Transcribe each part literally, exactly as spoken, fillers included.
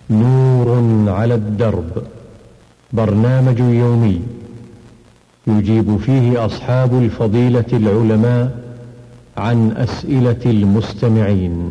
نور على الدرب، برنامج يومي يجيب فيه أصحاب الفضيلة العلماء عن أسئلة المستمعين.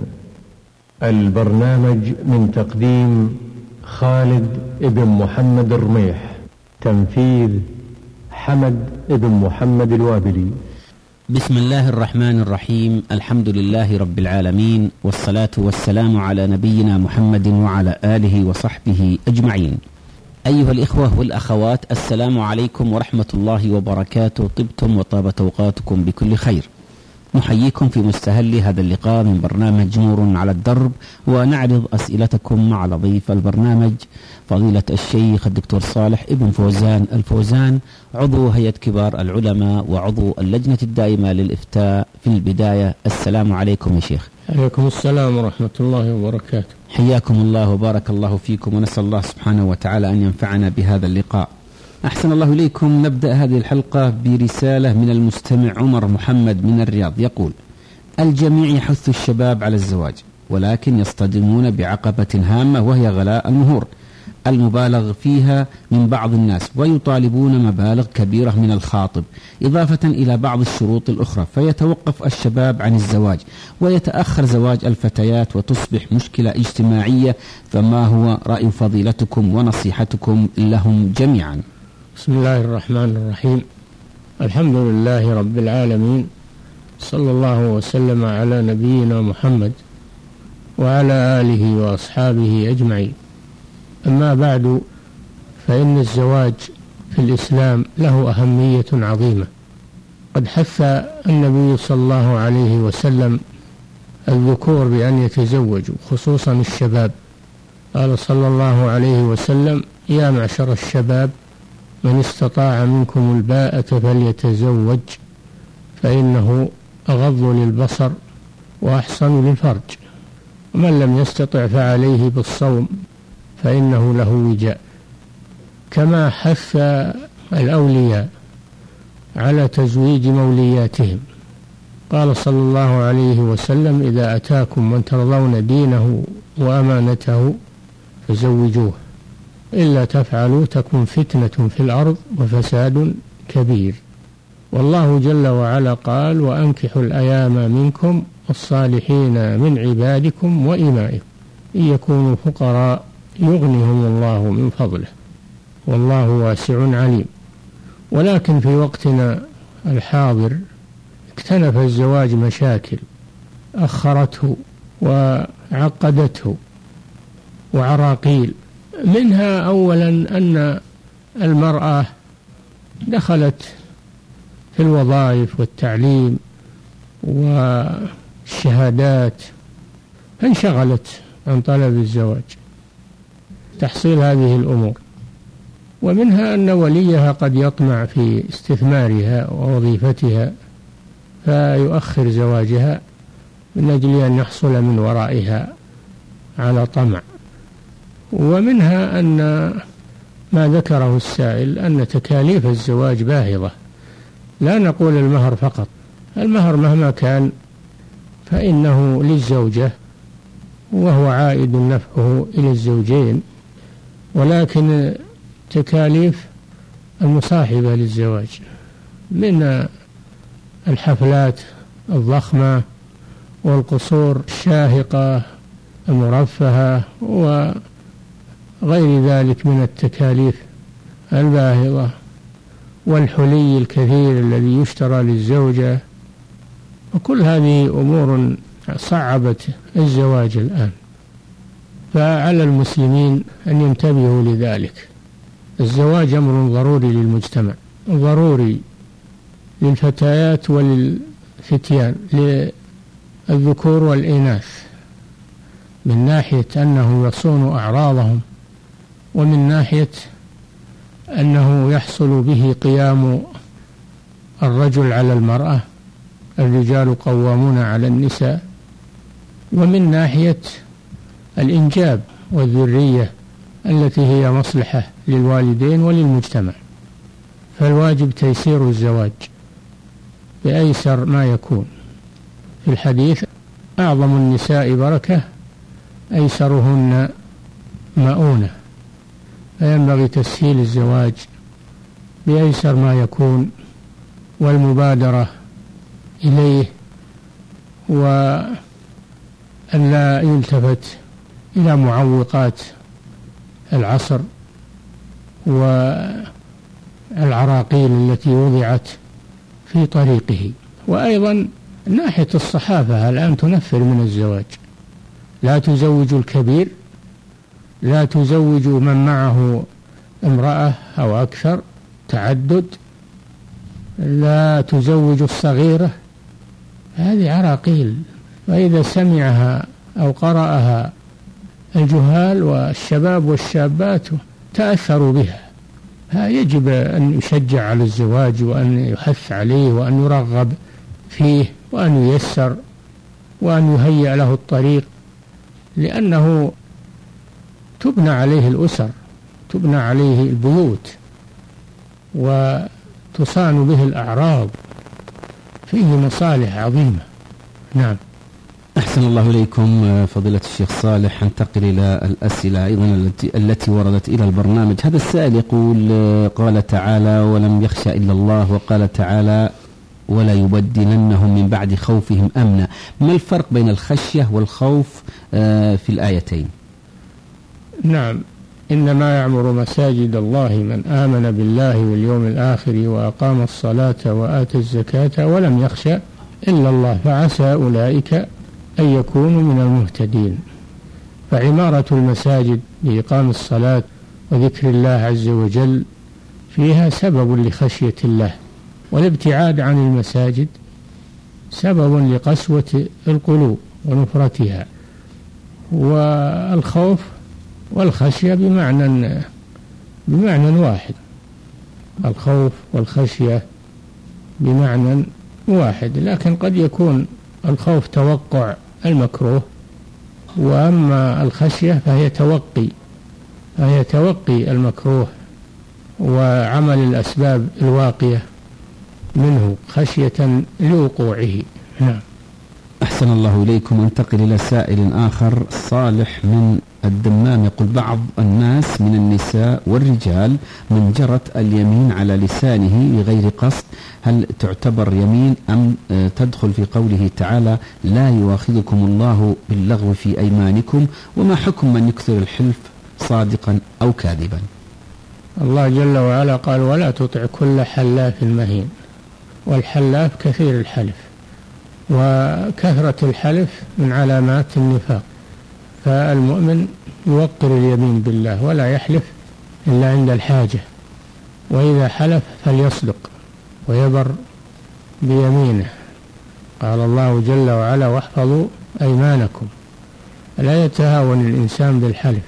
البرنامج من تقديم خالد ابن محمد الرميح، تنفيذ حمد ابن محمد الوابلي. بسم الله الرحمن الرحيم. الحمد لله رب العالمين، والصلاة والسلام على نبينا محمد وعلى آله وصحبه أجمعين. أيها الإخوة والأخوات، السلام عليكم ورحمة الله وبركاته. طبتم وطابت أوقاتكم بكل خير. نحييكم في مستهل هذا اللقاء من برنامج نور على الدرب، ونعرض أسئلتكم مع ضيف البرنامج فضيلة الشيخ الدكتور صالح ابن فوزان الفوزان، عضو هيئة كبار العلماء وعضو اللجنة الدائمة للإفتاء. في البداية السلام عليكم يا شيخ. عليكم السلام ورحمة الله وبركاته. حياكم الله وبارك الله فيكم، ونسأل الله سبحانه وتعالى أن ينفعنا بهذا اللقاء. أحسن الله إليكم. نبدأ هذه الحلقة برسالة من المستمع عمر محمد من الرياض، يقول: الجميع يحث الشباب على الزواج، ولكن يصطدمون بعقبة هامة وهي غلاء المهور المبالغ فيها من بعض الناس، ويطالبون مبالغ كبيرة من الخاطب إضافة إلى بعض الشروط الأخرى، فيتوقف الشباب عن الزواج ويتأخر زواج الفتيات وتصبح مشكلة اجتماعية. فما هو رأي فضيلتكم ونصيحتكم لهم جميعا؟ بسم الله الرحمن الرحيم. الحمد لله رب العالمين، صلى الله وسلم على نبينا محمد وعلى آله وأصحابه أجمعين. أما بعد، فإن الزواج في الإسلام له أهمية عظيمة. قد حث النبي صلى الله عليه وسلم الذكور بأن يتزوجوا، خصوصا الشباب. قال صلى الله عليه وسلم: يا معشر الشباب، من استطاع منكم الباءة فليتزوج، فإنه أغض للبصر وأحصن للفرج، ومن لم يستطع فعليه بالصوم فإنه له وجاء. كما حث الأولياء على تزويج مولياتهم. قال صلى الله عليه وسلم: إذا أتاكم من ترضون دينه وأمانته فزوجوه، إلا تفعلوا تكن فتنة في الأرض وفساد كبير. والله جل وعلا قال: وأنكحوا الأيام منكم والصالحين من عبادكم وإمائكم إن يكونوا فقراء يغنهم الله من فضله والله واسع عليم. ولكن في وقتنا الحاضر اكتنف الزواج مشاكل أخرته وعقدته وعراقيل. منها أولا أن المرأة دخلت في الوظائف والتعليم والشهادات، فانشغلت عن طلب الزواج، تحصيل هذه الأمور. ومنها أن وليها قد يطمع في استثمارها ووظيفتها فيؤخر زواجها من أجل أن يحصل من ورائها على طمع. ومنها أن ما ذكره السائل أن تكاليف الزواج باهظة. لا نقول المهر فقط، المهر مهما كان فإنه للزوجة وهو عائد نفعه إلى الزوجين، ولكن تكاليف المصاحبة للزواج من الحفلات الضخمة والقصور الشاهقة المرفهة وغير ذلك من التكاليف الباهظة، والحلي الكثير الذي يشترى للزوجة، وكل هذه أمور صعبت الزواج الآن. فعلى المسلمين أن ينتبهوا لذلك. الزواج أمر ضروري للمجتمع، ضروري للفتيات وللفتيان، للذكور والإناث، من ناحية أنه يصون أعراضهم، ومن ناحية أنه يحصل به قيام الرجل على المرأة، الرجال قوامون على النساء، ومن ناحية الإنجاب والذرية التي هي مصلحة للوالدين وللمجتمع. فالواجب تيسير الزواج بأيسر ما يكون. في الحديث: أعظم النساء بركة أيسرهن مؤونة، فينبغي تسهيل الزواج بأيسر ما يكون والمبادرة إليه، وأن لا يلتفت إلى معوقات العصر والعراقيل التي وضعت في طريقه. وأيضا ناحية الصحافة الآن تنفر من الزواج، لا تزوج الكبير، لا تزوج من معه امرأة أو أكثر، تعدد، لا تزوج الصغيرة، هذه عراقيل. وإذا سمعها أو قرأها الجهال والشباب والشابات تأثروا بها. يجب أن يشجع على الزواج وأن يحث عليه وأن يرغب فيه وأن ييسر وأن يهيئ له الطريق، لأنه تبنى عليه الأسر، تبنى عليه البيوت، وتصان به الأعراض، فيه مصالح عظيمة. نعم. أحسن الله إليكم فضيلة الشيخ صالح. انتقل إلى الأسئلة أيضا التي, التي وردت إلى البرنامج. هذا السائل يقول: قال تعالى: ولم يخشى إلا الله، وقال تعالى: ولا يبدلنهم من بعد خوفهم أمنا. ما الفرق بين الخشية والخوف في الآيتين؟ نعم، إنما يعمر مساجد الله من آمن بالله واليوم الآخر وأقام الصلاة وآتى الزكاة ولم يخشى إلا الله، فعسى أولئك أن يكونوا من المهتدين. فعمارة المساجد بإقام الصلاة وذكر الله عز وجل فيها سبب لخشية الله، والابتعاد عن المساجد سبب لقسوة القلوب ونفرتها. والخوف والخشية بمعنى بمعنى واحد، الخوف والخشية بمعنى واحد، لكن قد يكون الخوف توقع المكروه، وأما الخشية فهي توقي فهي توقي المكروه وعمل الأسباب الواقية منه خشية لوقوعه. نعم. أحسن الله إليكم. انتقل إلى سائل آخر. صالح من الدمام يقول: بعض الناس من النساء والرجال من جرت اليمين على لسانه بغير قصد، هل تعتبر يمين أم تدخل في قوله تعالى: لا يؤاخذكم الله باللغو في أيمانكم؟ وما حكم من يكثر الحلف صادقا أو كاذبا؟ الله جل وعلا قال: ولا تطع كل حلاف مهين. والحلاف كثير الحلف، وكثرة الحلف من علامات النفاق، فالمؤمن يوقر اليمين بالله ولا يحلف إلا عند الحاجة، وإذا حلف فليصدق ويبر بيمينه. قال الله جل وعلا: واحفظوا أيمانكم. لا يتهاون الإنسان بالحلف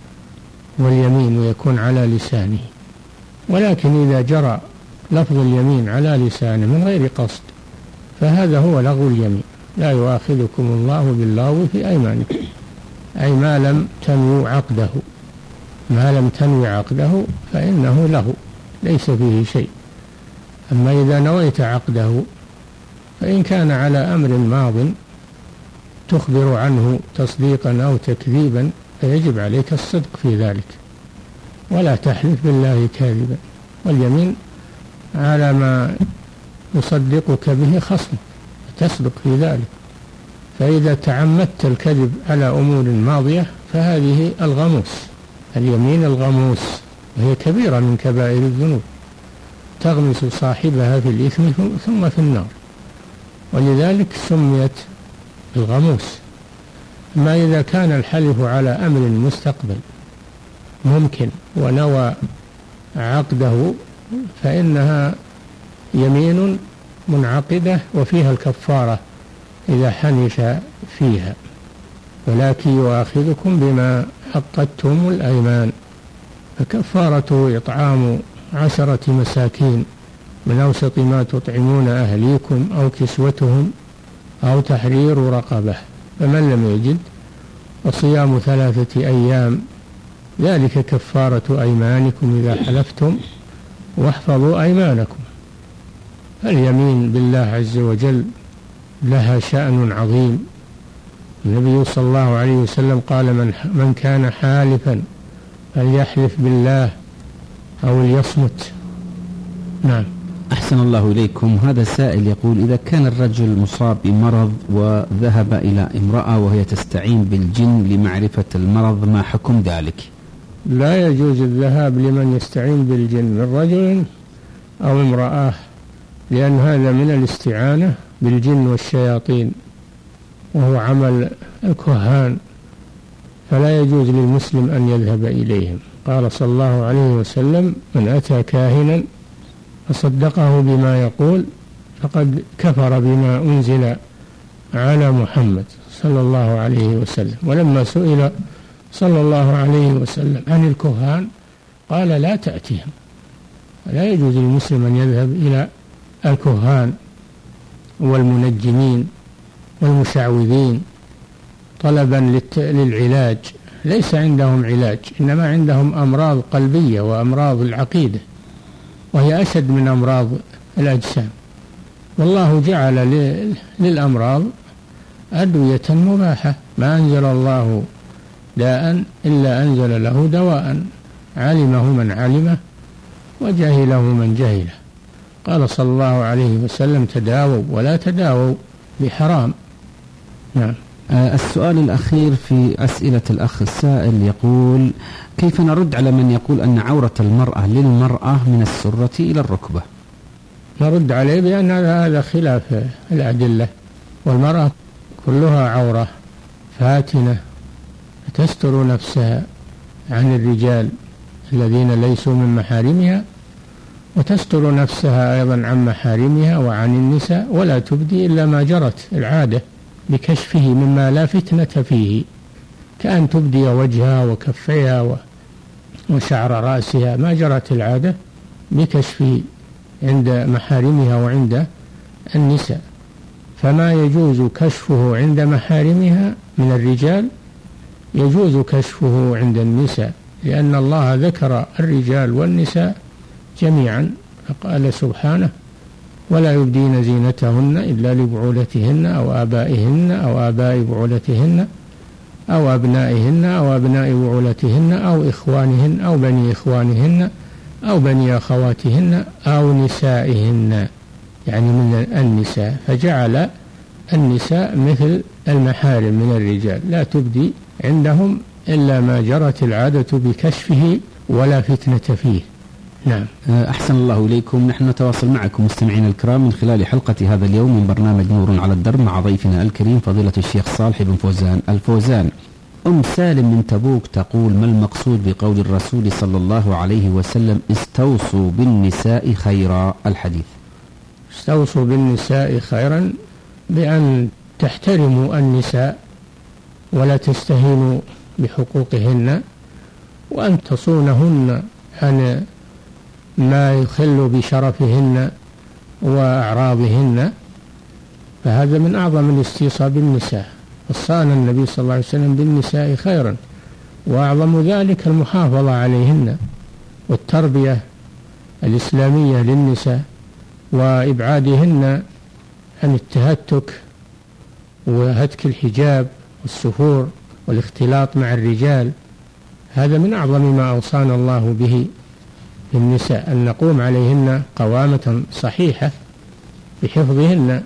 واليمين ويكون على لسانه، ولكن إذا جرى لفظ اليمين على لسانه من غير قصد فهذا هو لغو اليمين. لا يؤاخذكم الله باللغو في أيمانكم، أي ما لم تنووا عقده، ما لم تنوي عقده فإنه لغو ليس فيه شيء. أما إذا نويت عقده فإن كان على أمر ماض تخبر عنه تصديقا أو تكذيبا فيجب عليك الصدق في ذلك، ولا تحلف بالله كاذبا. واليمين على ما يصدقك به خصمك تصدق في ذلك. فإذا تعمدت الكذب على أمور ماضية فهذه الغموس، اليمين الغموس، وهي كبيرة من كبائر الذنوب، تغمس صاحبها في الإثم ثم في النار، ولذلك سميت الغموس. ما إذا كان الحلف على أمر مستقبل ممكن ونوى عقده فإنها يمين منعقدة وفيها الكفارة إذا حنش فيها، ولكن يؤاخذكم بما عقدتم الأيمان، فكفارته إطعام عشرة مساكين من أوسط ما تطعمون أهليكم أو كسوتهم أو تحرير رقبة، فمن لم يجد فصيام ثلاثة أيام ذلك كفارة أيمانكم إذا حلفتم واحفظوا أيمانكم. اليمين بالله عز وجل لها شأن عظيم. النبي صلى الله عليه وسلم قال: من, من كان حالفا فليحلف بالله أو ليصمت. نعم. أحسن الله إليكم. هذا سائل يقول: إذا كان الرجل مصاب بمرض وذهب إلى امرأة وهي تستعين بالجن لمعرفة المرض، ما حكم ذلك؟ لا يجوز الذهاب لمن يستعين بالجن من رجل أو امرأة، لأن هذا من الاستعانة بالجن والشياطين، وهو عمل الكهان، فلا يجوز للمسلم أن يذهب إليهم. قال صلى الله عليه وسلم: من أتى كاهنا فصدقه بما يقول فقد كفر بما أنزل على محمد صلى الله عليه وسلم. ولما سئل صلى الله عليه وسلم عن الكهان قال: لا تأتيهم. لا يجوز للمسلم أن يذهب إلى الكهان والمنجمين والمشعوذين طلبا للعلاج. ليس عندهم علاج، إنما عندهم أمراض قلبية وأمراض العقيدة، وهي أشد من أمراض الأجسام. والله جعل للأمراض أدوية مباحة، ما أنزل الله داء إلا أنزل له دواء، علمه من علمه وجهله من جهله. قال صلى الله عليه وسلم: تداووا ولا تداووا بحرام. نعم. السؤال الأخير في أسئلة الأخ السائل يقول: كيف نرد على من يقول أن عورة المرأة للمرأة من السرة إلى الركبة؟ نرد عليه بأن هذا خلاف الأدلة، والمرأة كلها عورة فاتنة تستر نفسها عن الرجال الذين ليسوا من محارمها، وتستر نفسها أيضا عن محارمها وعن النساء، ولا تبدي إلا ما جرت العادة بكشفه مما لا فتنة فيه، كأن تبدي وجهها وكفيها وشعر رأسها، ما جرت العادة بكشفه عند محارمها وعند النساء. فما يجوز كشفه عند محارمها من الرجال يجوز كشفه عند النساء، لأن الله ذكر الرجال والنساء جميعا، فقال سبحانه: ولا يبدين زينتهن إلا لبعولتهن أو آبائهن أو آباء بعولتهن أو أبنائهن أو أبناء بعولتهن أو إخوانهن أو بني إخوانهن أو بني أخواتهن أو نسائهن، يعني من النساء، فجعل النساء مثل المحارم من الرجال، لا تبدي عندهم إلا ما جرت العادة بكشفه ولا فتنة فيه. نعم. أحسن الله إليكم. نحن نتواصل معكم مستمعينا الكرام من خلال حلقة هذا اليوم من برنامج نور على الدرب مع ضيفنا الكريم فضيلة الشيخ صالح بن فوزان الفوزان. أم سالم من تبوك تقول: ما المقصود بقول الرسول صلى الله عليه وسلم: استوصوا بالنساء خيرا؟ الحديث. استوصوا بالنساء خيرا بأن تحترموا النساء ولا تستهينوا بحقوقهن، وأن تصونهن عن ما يخل بشرفهن وأعراضهن، فهذا من أعظم الاستيصاء بالنساء. وصان النبي صلى الله عليه وسلم بالنساء خيرا، وأعظم ذلك المحافظة عليهن والتربية الإسلامية للنساء، وإبعادهن عن التهتك وهتك الحجاب والسفور والاختلاط مع الرجال. هذا من أعظم ما أوصانا الله به للنساء، أن نقوم عليهن قوامة صحيحة بحفظهن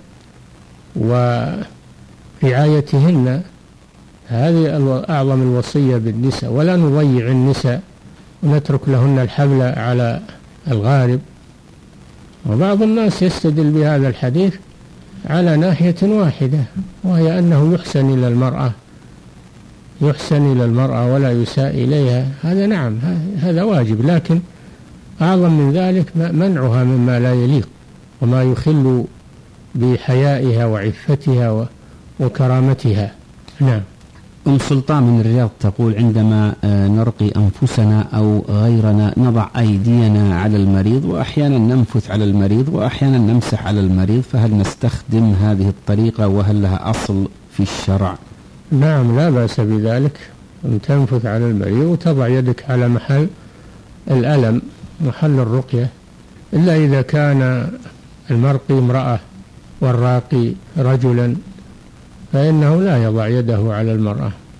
ورعايتهن. هذه أعظم الوصية بالنساء، ولا نضيع النساء ونترك لهن الحبل على الغارب. وبعض الناس يستدل بهذا الحديث على ناحية واحدة، وهي أنه يحسن إلى المرأة يحسن إلى المرأة ولا يساء إليها. هذا نعم، هذا واجب، لكن أعظم من ذلك منعها مما لا يليق وما يخل بحيائها وعفتها وكرامتها. نعم. أم سلطان من الرياض تقول: عندما نرقي أنفسنا أو غيرنا نضع أيدينا على المريض، وأحيانا ننفث على المريض وأحيانا نمسح على المريض، فهل نستخدم هذه الطريقة وهل لها أصل في الشرع؟ نعم، لا بأس بذلك، أن تنفث على المريض وتضع يدك على محل الألم، محل الرقية، إلا إذا كان المرقي امرأة والراقي رجلا فإنه لا يضع يده على المرأة،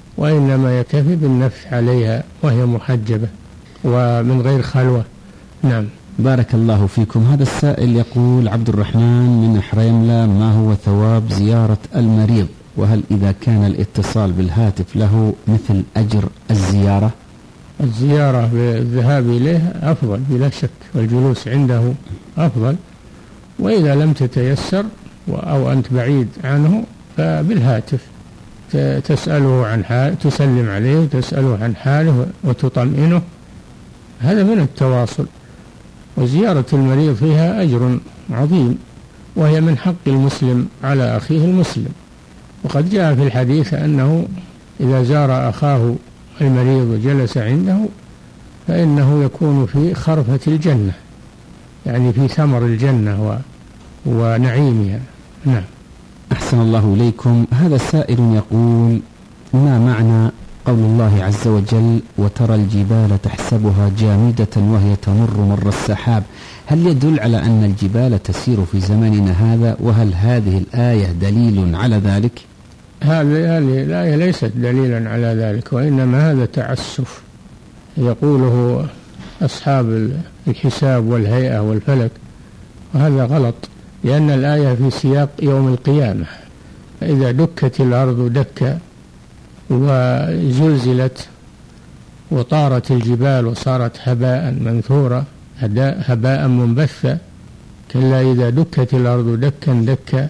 وإنما يكتفي بالنفث عليها وهي محجبة ومن غير خلوة. نعم. بارك الله فيكم. هذا السائل يقول: عبد الرحمن من حريملة، ما هو ثواب زيارة المريض؟ وهل إذا كان الاتصال بالهاتف له مثل أجر الزيارة؟ الزيارة بالذهاب إليه أفضل بلا شك، والجلوس عنده أفضل، وإذا لم تتيسر أو أنت بعيد عنه فبالهاتف تسأله عن حال، تسلم عليه وتسأله عن حاله وتطمئنه، هذا من التواصل. وزيارة المريض فيها أجر عظيم، وهي من حق المسلم على أخيه المسلم. وقد جاء في الحديث أنه إذا زار أخاه المريض وجلس عنده فإنه يكون في خرفة الجنة، يعني في ثمر الجنة ونعيمها. نعم. أحسن الله إليكم. هذا سائل يقول: ما معنى قول الله عز وجل: وترى الجبال تحسبها جامدة وهي تمر مر السحاب؟ هل يدل على أن الجبال تسير في زماننا هذا؟ وهل هذه الآية دليل على ذلك؟ هذه الآية ليست دليلا على ذلك، وإنما هذا تعسف يقوله أصحاب الحساب والهيئة والفلك، وهذا غلط، لأن الآية في سياق يوم القيامة. فإذا دكت الأرض دكا وزلزلت وطارت الجبال وصارت هباء منثورا هباء منبثا، كلا إذا دكت الأرض دكا دكا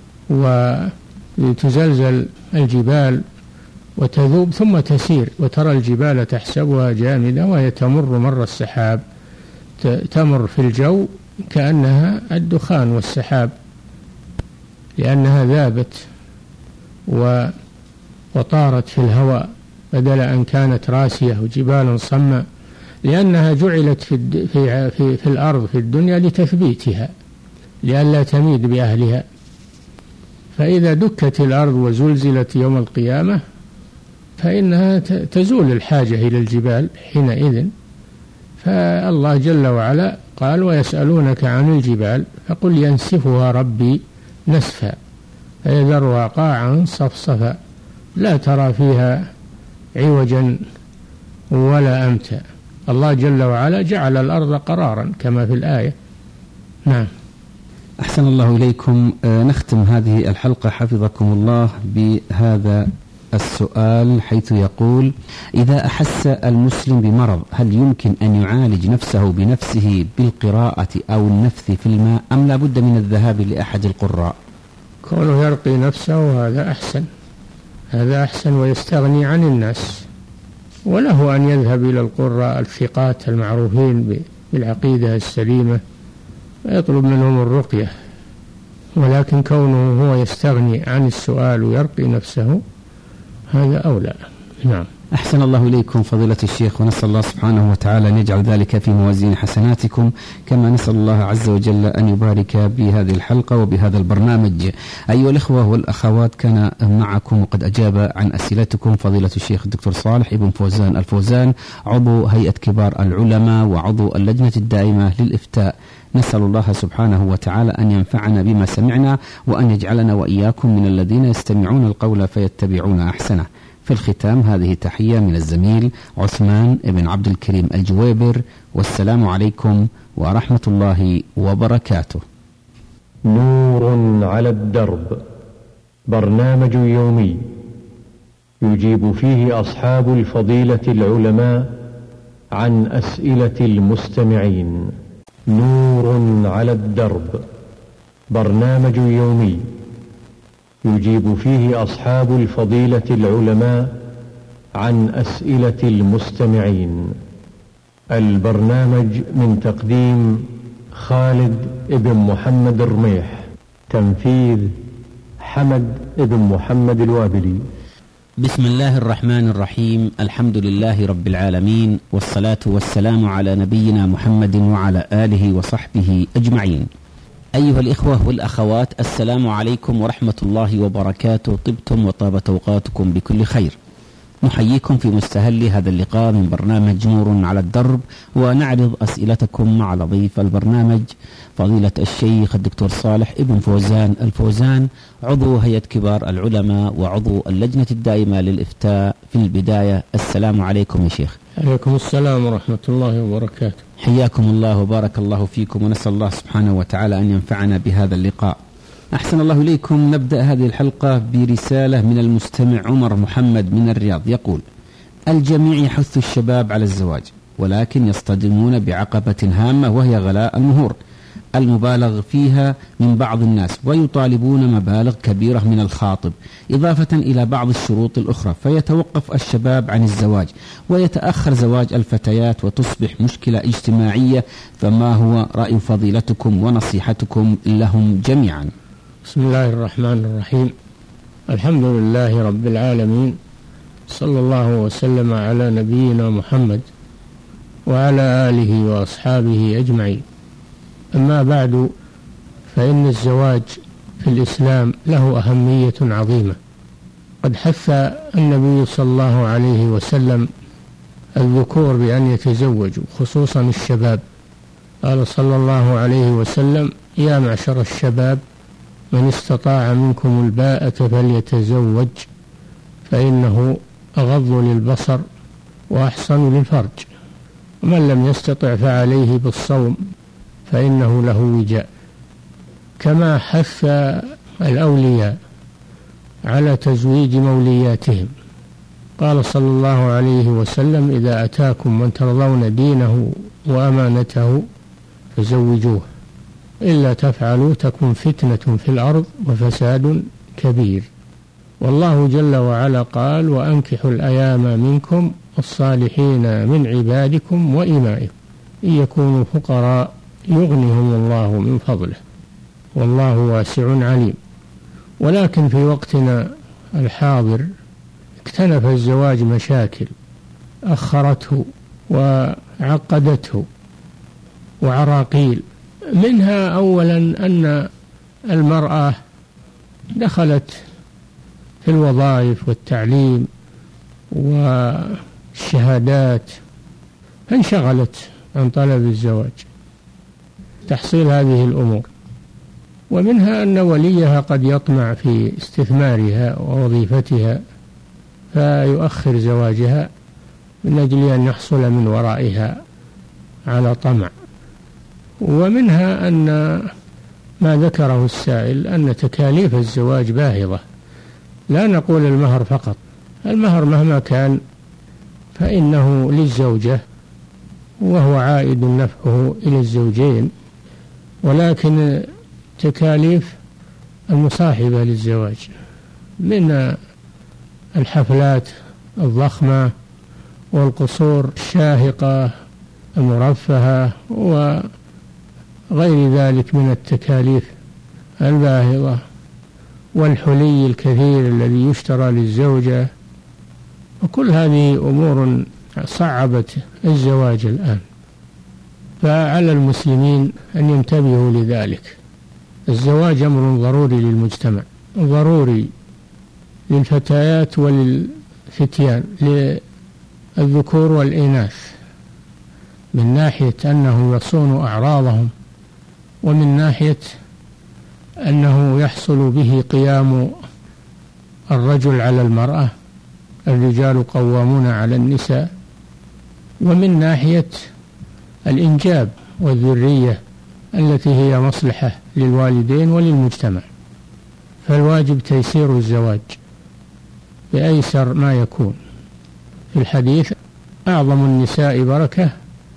وتزلزل الجبال وتذوب ثم تسير. وترى الجبال تحسبها جامدة وهي تمر مر السحاب، تمر في الجو كأنها الدخان والسحاب، لأنها ذابت وطارت في الهواء بدل أن كانت راسية وجبال صماء، لأنها جعلت في, في, في, في الأرض في الدنيا لتثبيتها لئلا تميد بأهلها. فإذا دكت الأرض وزلزلت يوم القيامة فإنها تزول الحاجة إلى الجبال حينئذ. فالله جل وعلا قال: ويسألونك عن الجبال فقل ينسفها ربي نسفا فيذرها قاعا صفصفا لا ترى فيها عوجا ولا أمتا. الله جل وعلا جعل الأرض قرارا كما في الآية. نعم. أحسن الله إليكم. نختم هذه الحلقة حفظكم الله بهذا السؤال، حيث يقول: إذا أحس المسلم بمرض هل يمكن أن يعالج نفسه بنفسه بالقراءة أو النفث في الماء، أم لا بد من الذهاب لأحد القراء؟ كونه يرقي نفسه هذا أحسن، هذا أحسن ويستغني عن الناس، وله أن يذهب إلى القراء الثقات المعروفين بالعقيدة السليمة ويطلب منهم الرقية، ولكن كونه هو يستغني عن السؤال ويرقي نفسه هذا أولى. نعم. أحسن الله إليكم فضيلة الشيخ، ونسأل الله سبحانه وتعالى أن يجعل ذلك في موازين حسناتكم، كما نسأل الله عز وجل أن يبارك بهذه الحلقة وبهذا البرنامج. أيها الإخوة والأخوات، كان معكم وقد أجاب عن أسئلتكم فضيلة الشيخ الدكتور صالح ابن فوزان الفوزان، عضو هيئة كبار العلماء وعضو اللجنة الدائمة للإفتاء. نسأل الله سبحانه وتعالى أن ينفعنا بما سمعنا، وأن يجعلنا وإياكم من الذين يستمعون القول فيتبعون أحسنه. في الختام هذه تحية من الزميل عثمان بن عبد الكريم الجويبر، والسلام عليكم ورحمة الله وبركاته. نور على الدرب، برنامج يومي يجيب فيه أصحاب الفضيلة العلماء عن أسئلة المستمعين. نور على الدرب، برنامج يومي يجيب فيه أصحاب الفضيلة العلماء عن أسئلة المستمعين. البرنامج من تقديم خالد ابن محمد الرميح، تنفيذ حمد ابن محمد الوابلي. بسم الله الرحمن الرحيم، الحمد لله رب العالمين، والصلاة والسلام على نبينا محمد وعلى آله وصحبه أجمعين. أيها الإخوة والأخوات، السلام عليكم ورحمة الله وبركاته. طبتم وطابت أوقاتكم بكل خير. نحييكم في مستهل هذا اللقاء من برنامج نور على الدرب، ونعرض أسئلتكم مع ضيف البرنامج فضيلة الشيخ الدكتور صالح ابن فوزان الفوزان، عضو هيئة كبار العلماء وعضو اللجنة الدائمة للإفتاء. في البداية السلام عليكم يا شيخ. عليكم السلام ورحمة الله وبركاته. حياكم الله وبارك الله فيكم، ونسأل الله سبحانه وتعالى أن ينفعنا بهذا اللقاء. أحسن الله إليكم. نبدأ هذه الحلقة برسالة من المستمع عمر محمد من الرياض، يقول: الجميع يحث الشباب على الزواج، ولكن يصطدمون بعقبة هامة وهي غلاء المهور المبالغ فيها من بعض الناس، ويطالبون مبالغ كبيرة من الخاطب إضافة إلى بعض الشروط الأخرى، فيتوقف الشباب عن الزواج ويتأخر زواج الفتيات وتصبح مشكلة اجتماعية. فما هو رأي فضيلتكم ونصيحتكم لهم جميعا؟ بسم الله الرحمن الرحيم. الحمد لله رب العالمين، صلى الله وسلم على نبينا محمد وعلى آله وأصحابه أجمعين. أما بعد، فإن الزواج في الإسلام له أهمية عظيمة. قد حث النبي صلى الله عليه وسلم الذكور بأن يتزوجوا، خصوصا الشباب. قال صلى الله عليه وسلم: يا معشر الشباب من استطاع منكم الباءة فليتزوج فإنه أغض للبصر وأحصن للفرج، ومن لم يستطع فعليه بالصوم فإنه له وجاء. كما حث الأولياء على تزويج مولياتهم. قال صلى الله عليه وسلم: إذا أتاكم من ترضون دينه وأمانته فزوجوه، إلا تفعلوا تكن فتنة في الأرض وفساد كبير. والله جل وعلا قال: وأنكحوا الأيام منكم الصالحين من عبادكم وإمائكم إن يكونوا فقراء يغنهم الله من فضله والله واسع عليم. ولكن في وقتنا الحاضر اكتنف الزواج مشاكل أخرته وعقدته وعراقيل. منها أولا أن المرأة دخلت في الوظائف والتعليم والشهادات فانشغلت عن طلب الزواج، تحصيل هذه الأمور. ومنها أن وليها قد يطمع في استثمارها ووظيفتها فيؤخر زواجها من أجل أن يحصل من ورائها على طمع. ومنها أن ما ذكره السائل أن تكاليف الزواج باهظة. لا نقول المهر فقط، المهر مهما كان فإنه للزوجة وهو عائد نفعه إلى الزوجين، ولكن تكاليف المصاحبة للزواج من الحفلات الضخمة والقصور الشاهقة المرفهة وغير ذلك من التكاليف الباهظة، والحلي الكثير الذي يشترى للزوجة، وكل هذه أمور صعبت الزواج الآن. فعلى المسلمين أن ينتبهوا لذلك. الزواج أمر ضروري للمجتمع، ضروري للفتيات وللفتيان، للذكور والإناث، من ناحية أنه يصون أعراضهم، ومن ناحية أنه يحصل به قيام الرجل على المرأة، الرجال قوامون على النساء، ومن ناحية الإنجاب والذرية التي هي مصلحة للوالدين وللمجتمع. فالواجب تيسير الزواج بأيسر ما يكون. في الحديث: أعظم النساء بركة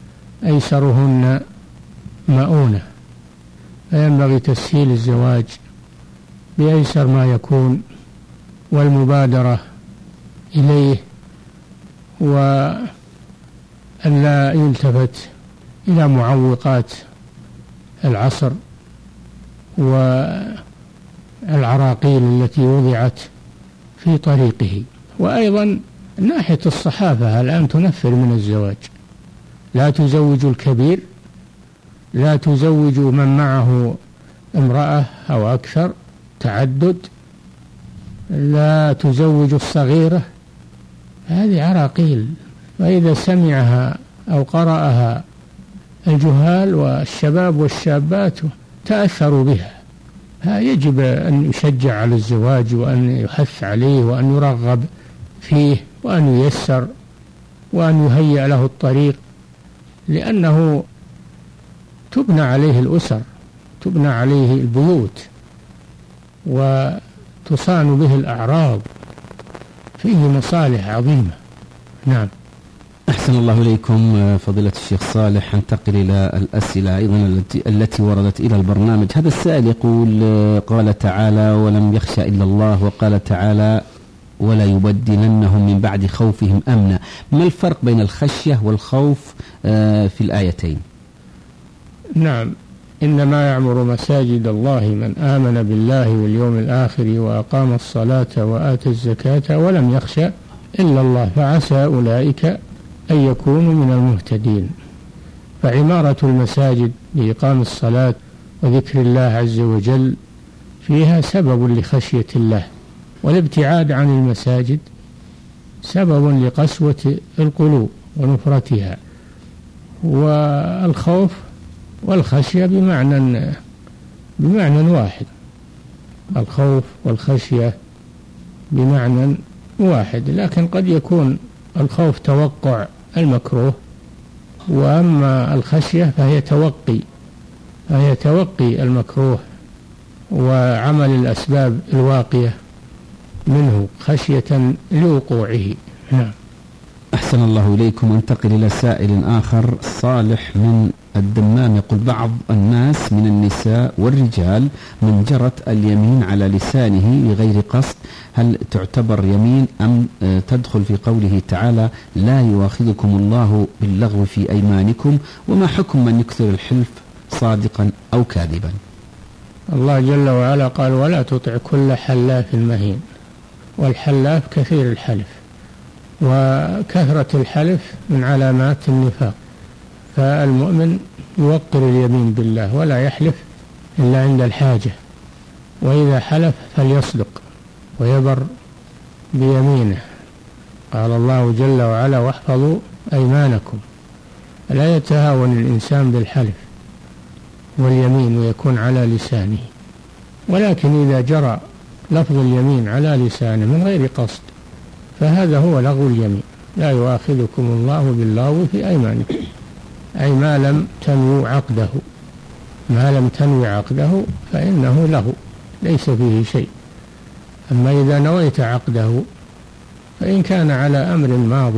أيسرهن مؤونة. فينبغي تسهيل الزواج بأيسر ما يكون والمبادرة إليه، وأن لا يلتفت إلى معوقات العصر والعراقيل التي وضعت في طريقه. وأيضا ناحية الصحافة الآن تنفر من الزواج، لا تزوج الكبير، لا تزوج من معه امرأة أو هذه عراقيل، وإذا سمعها أو قرأها الجهال والشباب والشابات تأثروا بها. يجب أن يشجع على الزواج، وأن يحث عليه، وأن يرغب فيه، وأن ييسر، وأن يهيئ له الطريق، لأنه تبنى عليه الأسر، تبنى عليه البيوت، وتصان به الأعراض، فيه مصالح عظيمة. نعم. أحسن الله إليكم فضيلة الشيخ صالح. انتقل إلى الأسئلة أيضا التي, التي وردت إلى البرنامج. هذا السائل يقول: قال تعالى: ولم يخشى إلا الله، وقال تعالى: ولا يبدلنهم من بعد خوفهم أمنا. ما الفرق بين الخشية والخوف في الآيتين؟ نعم، إنما يعمر مساجد الله من آمن بالله واليوم الآخر وأقام الصلاة وآتى الزكاة ولم يخشى إلا الله، فعسى أولئك أن يكونوا من المهتدين. فعمارة المساجد لإقام الصلاة وذكر الله عز وجل فيها سبب لخشية الله، والابتعاد عن المساجد سبب لقسوة القلوب ونفرتها. والخوف والخشية بمعنى بمعنى واحد، الخوف والخشية بمعنى واحد، لكن قد يكون الخوف توقع المكروه، وأما الخشية فهي توقي فهي توقي المكروه وعمل الأسباب الواقية منه خشية لوقوعه. نعم. أحسن الله إليكم. انتقل إلى سائل آخر. صالح من الدمام يقول: بعض الناس من النساء والرجال من جرت اليمين على لسانه بغير قصد، هل تعتبر يمين أم تدخل في قوله تعالى: لا يؤاخذكم الله باللغو في أيمانكم؟ وما حكم من يكثر الحلف صادقا أو كاذبا؟ الله جل وعلا قال: ولا تطع كل حلاف مهين. والحلاف كثير الحلف، وكثرة الحلف من علامات النفاق. فالمؤمن يوقر اليمين بالله ولا يحلف إلا عند الحاجة، وإذا حلف فليصدق ويبر بيمينه. قال الله جل وعلا: واحفظوا أيمانكم. لا يتهاون الإنسان بالحلف واليمين ويكون على لسانه، ولكن إذا جرى لفظ اليمين على لسانه من غير قصد فهذا هو لغو اليمين. لا يؤاخذكم الله باللغو في أيمانكم، أي ما لم تنوي عقده ما لم تنوي عقده فإنه لغو ليس فيه شيء. أما إذا نويت عقده فإن كان على أمر ماض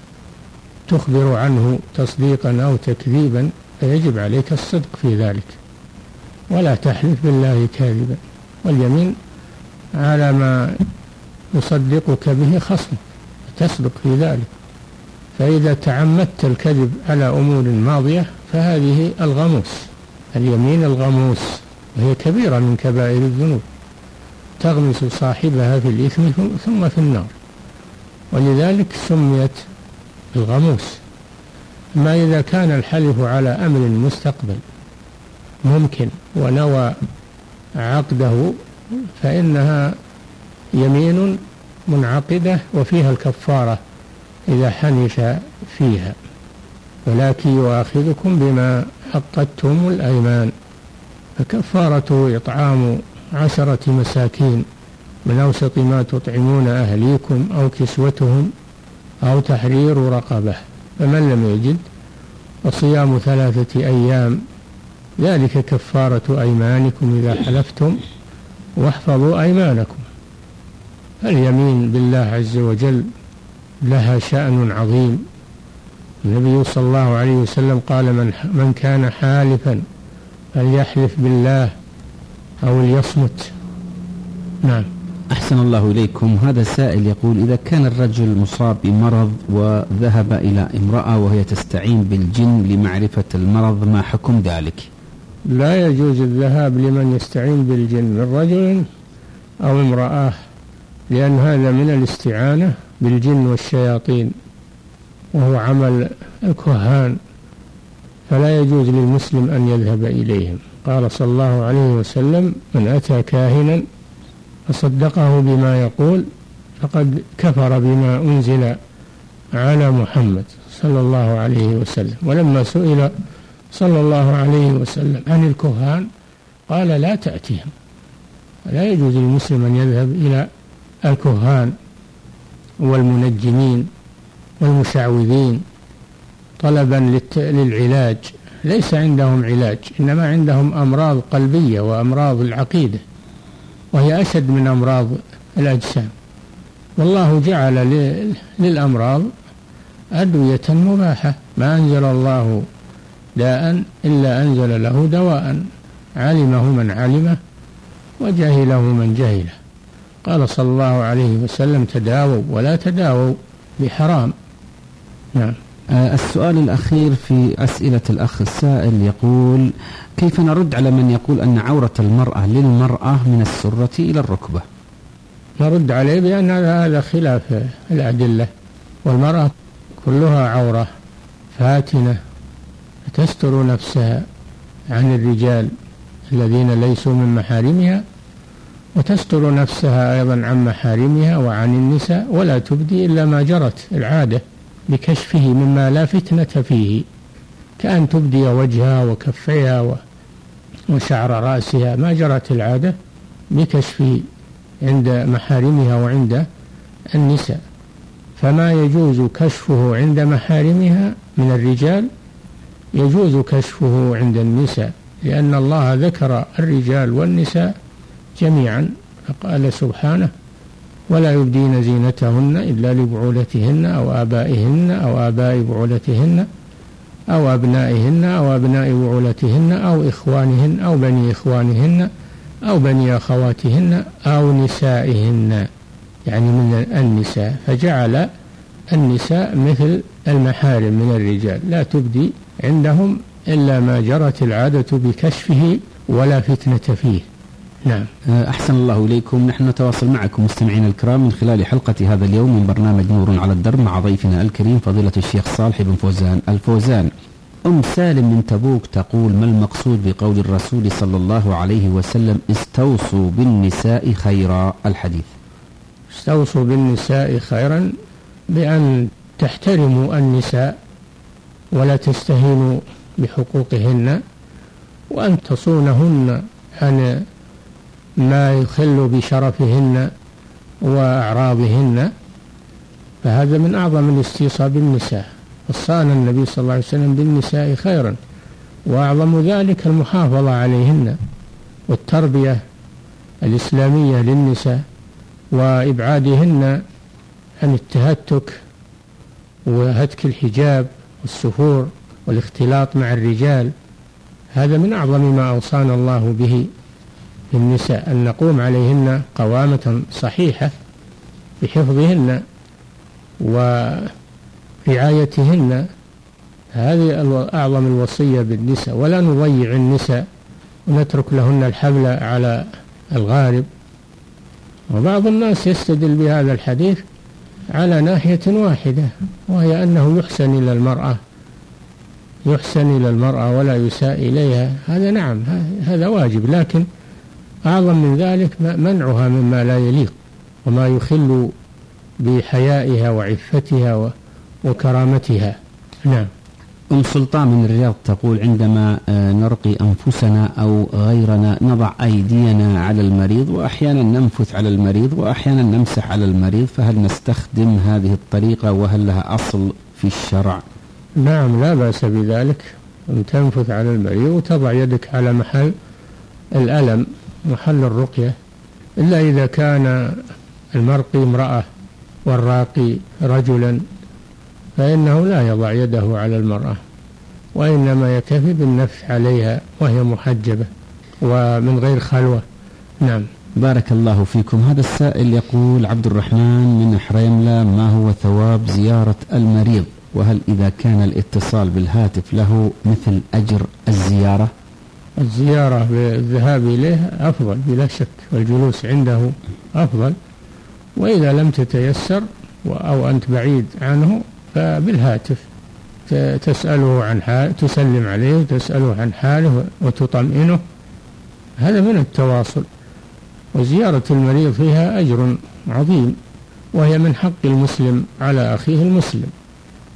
تخبر عنه تصديقا أو تكذيبا فيجب عليك الصدق في ذلك، ولا تحلف بالله كاذبا. واليمين على ما يصدقك به خصمك تصدق في ذلك. فإذا تعمدت الكذب على أمور ماضية فهذه الغموس، اليمين الغموس، وهي كبيرة من كبائر الذنوب، تغمس صاحبها في الإثم ثم في النار، ولذلك سميت الغموس. ما إذا كان الحلف على أمر مستقبل ممكن ونوى عقده فإنها يمين منعقدة وفيها الكفارة إذا حنش فيها، ولكن يؤاخذكم بما عقدتم الأيمان، فكفارته إطعام عشرة مساكين من أوسط ما تطعمون أهليكم أو كسوتهم أو تحرير رقبة، فمن لم يجد فصيام ثلاثة أيام ذلك كفارة أيمانكم إذا حلفتم واحفظوا أيمانكم. اليمين بالله عز وجل لها شأن عظيم. النبي صلى الله عليه وسلم قال: من, من كان حالفا فليحلف بالله أو ليصمت. نعم. أحسن الله إليكم. هذا سائل يقول: إذا كان الرجل مصاب بمرض وذهب إلى امرأة وهي تستعين بالجن لمعرفة المرض، ما حكم ذلك؟ لا يجوز الذهاب لمن يستعين بالجن من رجل أو امرأة، لأن هذا من الاستعانة بالجن والشياطين وهو عمل الكهان، فلا يجوز للمسلم أن يذهب إليهم. قال صلى الله عليه وسلم: من أتى كاهنا فصدقه بما يقول فقد كفر بما أنزل على محمد صلى الله عليه وسلم. ولما سئل صلى الله عليه وسلم عن الكهان قال لا تأتيهم، لا يجوز للمسلم أن يذهب إلى الكهان والمنجمين والمشعوذين طلبا للعلاج. ليس عندهم علاج، إنما عندهم أمراض قلبية وأمراض العقيدة، وهي أشد من أمراض الأجسام. والله جعل للأمراض أدوية مباحة، ما أنزل الله داء إلا أنزل له دواء علمه من علمه وجهله من جهله. قال صلى الله عليه وسلم تداووا ولا تداووا بحرام. نعم. السؤال الأخير في أسئلة الأخ السائل يقول: كيف نرد على من يقول أن عورة المرأة للمرأة من السرة إلى الركبة؟ نرد عليه بأن هذا خلاف الأدلة، والمرأة كلها عورة فاتنة تستر نفسها عن الرجال الذين ليسوا من محارمها، وتستر نفسها أيضا عن محارمها وعن النساء، ولا تبدي إلا ما جرت العادة بكشفه مما لا فتنة فيه، كأن تبدي وجهها وكفيها وشعر رأسها، ما جرت العادة بكشفه عند محارمها وعند النساء. فما يجوز كشفه عند محارمها من الرجال يجوز كشفه عند النساء، لأن الله ذكر الرجال والنساء جميعا، فقال سبحانه: ولا يبدين زينتهن إلا لبعولتهن أو آبائهن أو آباء بعولتهن أو أبنائهن أو أبناء بعولتهن أو إخوانهن أو بني إخوانهن أو بني أخواتهن أو نسائهن، يعني من النساء. فجعل النساء مثل المحارم من الرجال، لا تبدي عندهم إلا ما جرت العادة بكشفه ولا فتنة فيه. نعم. أحسن الله إليكم. نحن نتواصل معكم مستمعين الكرام من خلال حلقة هذا اليوم من برنامج نور على الدرب مع ضيفنا الكريم فضيلة الشيخ صالح بن فوزان الفوزان. أم سالم من تبوك تقول: ما المقصود بقول الرسول صلى الله عليه وسلم استوصوا بالنساء خيرا؟ الحديث. استوصوا بالنساء خيرا بأن تحترموا النساء ولا تستهينوا بحقوقهن، وأن تصونهن عن ما يخل بشرفهن وأعراضهن، فهذا من أعظم الاستيصاء بالنساء. وصان النبي صلى الله عليه وسلم بالنساء خيرا، وأعظم ذلك المحافظة عليهن والتربية الإسلامية للنساء وإبعادهن عن التهتك وهتك الحجاب والسفور والاختلاط مع الرجال. هذا من أعظم ما أوصانا الله به للنساء، أن نقوم عليهن قوامة صحيحة بحفظهن ورعايتهن. هذه أعظم الوصية بالنساء، ولا نضيع النساء ونترك لهن الحبل على الغارب. وبعض الناس يستدل بهذا الحديث على ناحية واحدة، وهي أنه يحسن إلى المرأة يحسن إلى المرأة ولا يساء إليها. هذا نعم، هذا واجب، لكن أعظم من ذلك منعها مما لا يليق وما يخل بحيائها وعفتها وكرامتها. نعم. أم سلطان من الرياض تقول: عندما نرقي أنفسنا أو غيرنا نضع أيدينا على المريض، وأحيانا ننفث على المريض وأحيانا نمسح على المريض، فهل نستخدم هذه الطريقة وهل لها أصل في الشرع؟ نعم، لا بأس بذلك، أن تنفث على المريض وتضع يدك على محل الألم، محل الرقية، إلا إذا كان المرقي امرأة والراقي رجلا فإنه لا يضع يده على المرأة، وإنما يكتفي بالنفث عليها وهي محجبة ومن غير خلوة. نعم. بارك الله فيكم. هذا السائل يقول: عبد الرحمن من حريملة، ما هو ثواب زيارة المريض؟ وهل إذا كان الاتصال بالهاتف له مثل أجر الزيارة؟ الزيارة بالذهاب إليه أفضل بلا شك، والجلوس عنده أفضل، وإذا لم تتيسر أو أنت بعيد عنه فبالهاتف تسأله عن حال، تسلم عليه وتسأله عن حاله وتطمئنه، هذا من التواصل. وزيارة المريض فيها أجر عظيم، وهي من حق المسلم على أخيه المسلم.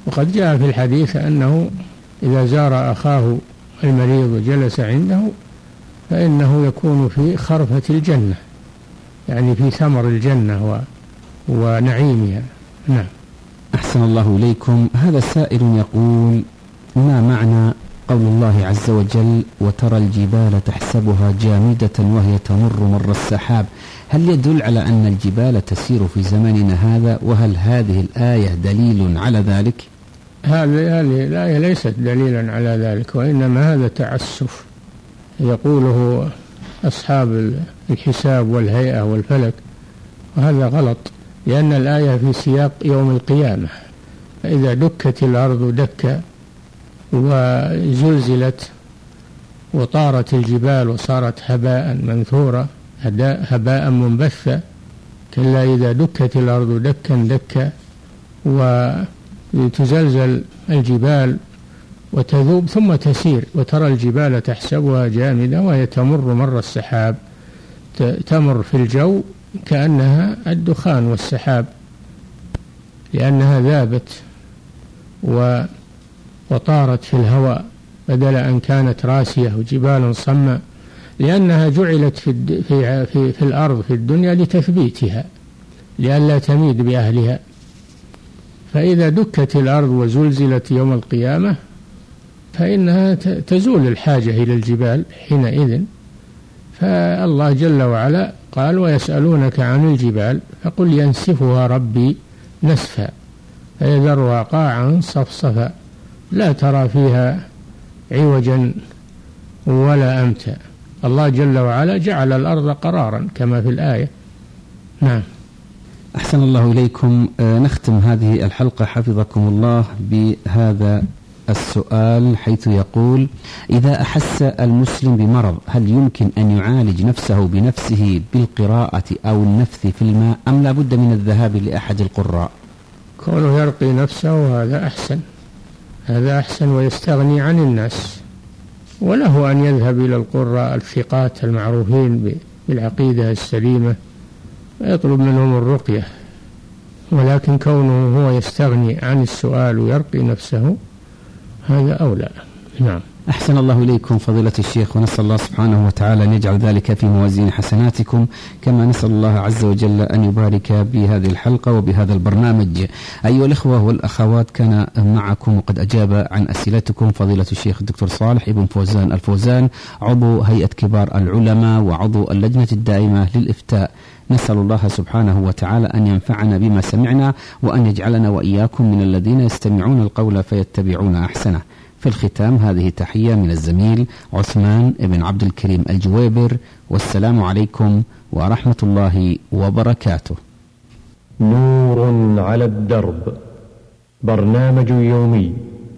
وقد جاء في الحديث أنه إذا زار أخاه المريض وجلس عنده فإنه يكون في خرفة الجنة، يعني في ثمر الجنة ونعيمها. نعم. أحسن الله إليكم. هذا سائل يقول: ما معنى قول الله عز وجل: وترى الجبال تحسبها جامدة وهي تمر مر السحاب؟ هل يدل على أن الجبال تسير في زماننا هذا؟ وهل هذه الآية دليل على ذلك؟ هذه الآية ليست دليلا على ذلك، وإنما هذا تعسف يقوله أصحاب الحساب والهيئة والفلك، وهذا غلط، لأن الآية في سياق يوم القيامة. فإذا دكت الأرض دكا وزلزلت وطارت الجبال وصارت هباء منثورا هباء منبثا، كلا إذا دكت الأرض دكا دكا وتزلزل الجبال وتذوب ثم تسير. وترى الجبال تحسبها جامدة وهي تمر مر السحاب، تمر في الجو كأنها الدخان والسحاب، لأنها ذابت وطارت في الهواء بدل أن كانت راسية وجبال صماء، لأنها جعلت في, في, في, في الأرض في الدنيا لتثبيتها لئلا تميد بأهلها. فإذا دكت الأرض وزلزلت يوم القيامة فإنها تزول الحاجة إلى الجبال حينئذ. فالله جل وعلا قال: ويسألونك عن الجبال فقل ينسفها ربي نسفا فيذرها قاعا صفصفا لا ترى فيها عوجا ولا أمتا. الله جل وعلا جعل الأرض قرارا كما في الآية. نعم. أحسن الله إليكم. نختم هذه الحلقة حفظكم الله بهذا السؤال، حيث يقول: إذا أحس المسلم بمرض هل يمكن أن يعالج نفسه بنفسه بالقراءة أو النفث في الماء، أم لا بد من الذهاب لأحد القراء؟ كونه يرقي نفسه هذا أحسن، هذا أحسن ويستغني عن الناس، وله أن يذهب إلى القراء الثقات المعروفين بالعقيدة السليمة ويطلب منهم الرقية. ولكن كونه هو يستغني عن السؤال ويرقي نفسه هذا أولى. نعم. أحسن الله إليكم فضيلة الشيخ، ونسأل الله سبحانه وتعالى أن يجعل ذلك في موازين حسناتكم، كما نسأل الله عز وجل أن يبارك بهذه الحلقة وبهذا البرنامج. أيها الإخوة والأخوات، كان معكم وقد أجاب عن أسئلتكم فضيلة الشيخ الدكتور صالح ابن فوزان الفوزان، عضو هيئة كبار العلماء وعضو اللجنة الدائمة للإفتاء. نسأل الله سبحانه وتعالى أن ينفعنا بما سمعنا، وأن يجعلنا وإياكم من الذين يستمعون القول فيتبعون أحسنه. في الختام هذه تحية من الزميل عثمان بن عبد الكريم الجويبر، والسلام عليكم ورحمة الله وبركاته. نور على الدرب، برنامج يومي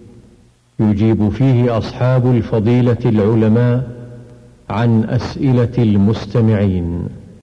يجيب فيه أصحاب الفضيلة العلماء عن أسئلة المستمعين.